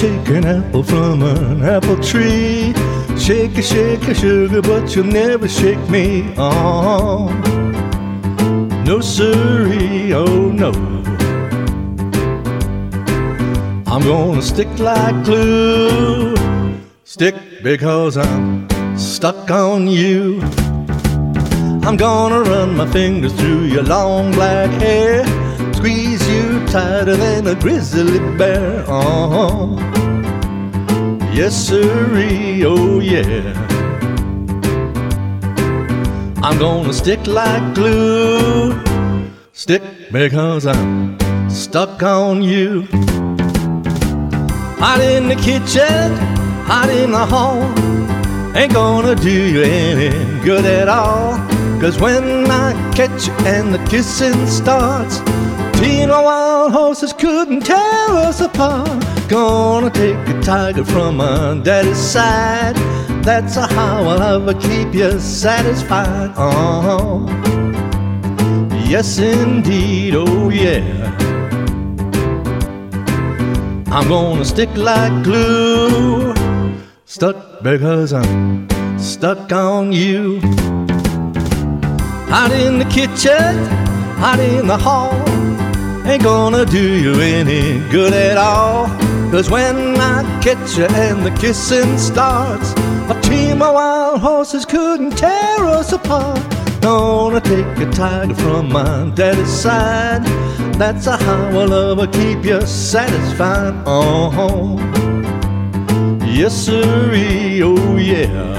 shake an apple from an apple tree. Shake a sugar, but you'll never shake me. Oh, no siree, oh no. I'm gonna stick like glue. Stick because I'm stuck on you. I'm gonna run my fingers through your long black hair, squeeze you tighter than a grizzly bear. Oh, yes siree, oh yeah. I'm gonna stick like glue. Stick because I'm stuck on you. Hot in the kitchen, hot in the hall, ain't gonna do you any good at all. 'Cause when I catch you and the kissing starts, team of wild horses couldn't tear us apart. Gonna take a tiger from my daddy's side, that's how I'll ever keep you satisfied. Oh, yes indeed, oh yeah. I'm gonna stick like glue. Stuck because I'm stuck on you. Hot in the kitchen, hot in the hall, ain't gonna do you any good at all. 'Cause when I catch you and the kissing starts, a team of wild horses couldn't tear us apart. Gonna take a tiger from my daddy's side, that's how I'll ever keep you satisfied. Oh, yes siree, oh yeah.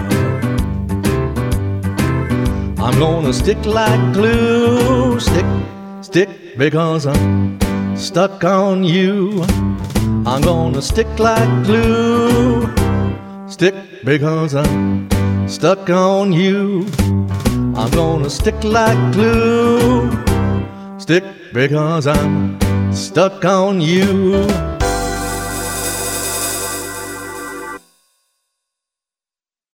I'm gonna stick like glue. Stick because I'm stuck on you. I'm gonna stick like glue. Stick because I'm stuck on you. I'm gonna stick like glue. Stick because I'm stuck on you.